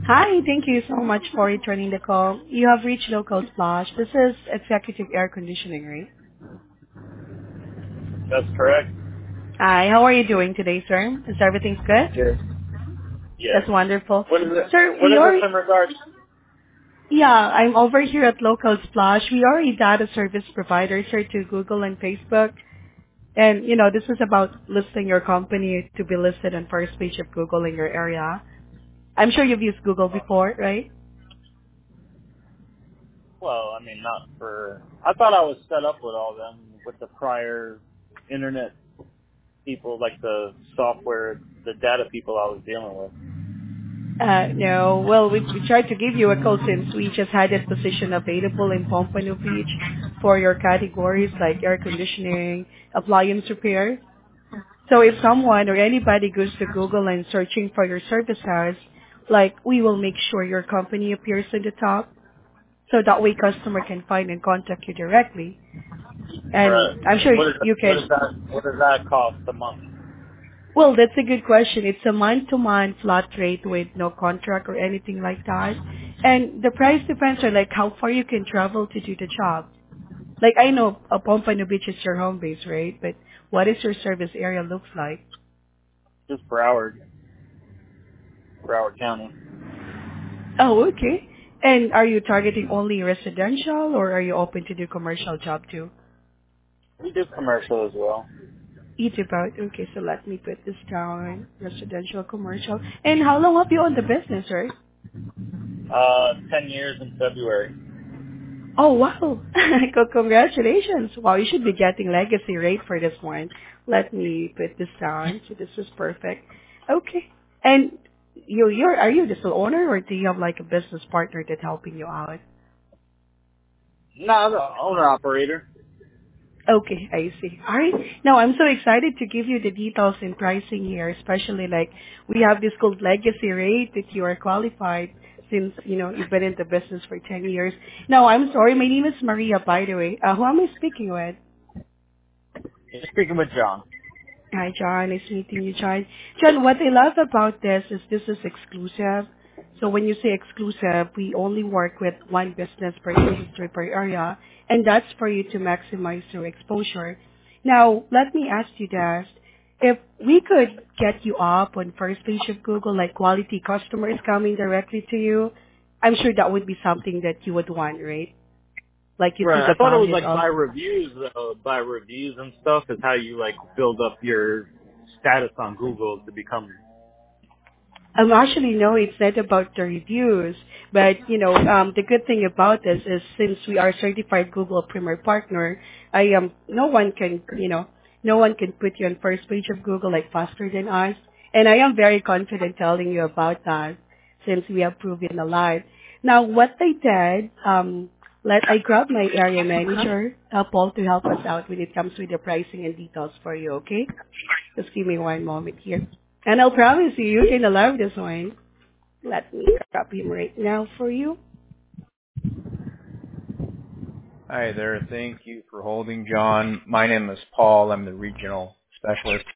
Hi, thank you so much for returning the call. You have reached Local Splash. This is Executive Air Conditioning, right? That's correct. Hi, how are you doing today, sir? Is everything good? Yes. Yes. That's wonderful. What is it? Sir, What is this in regards? I'm over here at Local Splash. We are a data service provider, sir, to Google and Facebook. And, this is about listing your company to be listed on first page of Google in your area. I'm sure you've used Google before, right? Well, I mean, not for. I thought I was set up with all them with the prior internet people, like the software, the data people I was dealing with. No. Well, we tried to give you a call since we just had that position available in Pompano Beach for your categories like air conditioning, appliance repair. So if someone or anybody goes to Google and searching for your services, like we will make sure your company appears in the top so that way customer can find and contact you directly. And Right. I'm sure What is you what can. is that? What does that cost a month? Well, that's a good question. It's a month-to-month flat rate with no contract or anything like that. And the price depends on like how far you can travel to do the job. Like I know Pompano Beach is your home base, right? But what is your service area looks like? Just Broward County. Oh, okay. And are you targeting only residential or are you open to do commercial job too? We do commercial as well. Each about. Okay, so let me put this down. Residential, commercial. And how long have you owned the business, right? 10 years in February. Oh, wow. Congratulations. Wow, you should be getting legacy rate for this one. Let me put this down. So this is perfect. Okay. And are you the sole owner or do you have like a business partner that's helping you out? No, the owner operator. Okay, I see. All right. Now, I'm so excited to give you the details in pricing here, especially like we have this called legacy rate that you are qualified since, you've been in the business for 10 years. Now, I'm sorry. My name is Maria, by the way. Who am I speaking with? You're speaking with John. Hi, John. Nice meeting you, John. John, what I love about this is exclusive. So when you say exclusive, we only work with one business per industry per area, and that's for you to maximize your exposure. Now, let me ask you this. If we could get you up on first page of Google, like quality customers coming directly to you, I'm sure that would be something that you would want, right? Like you see Right. I the thought it was values like of. by reviews, though. By reviews and stuff is how you like build up your status on Google to become. Actually, no, it's not about the reviews. But, the good thing about this is since we are certified Google Premier Partner, no one can put you on first page of Google like faster than us. And I am very confident telling you about that since we have proven a lot. Now, what I did, I grabbed my area manager, Paul, to help us out when it comes with the pricing and details for you, okay? Just give me one moment here. And I'll promise you, you're gonna love this one. Let me grab him right now for you. Hi there. Thank you for holding, John. My name is Paul. I'm the regional specialist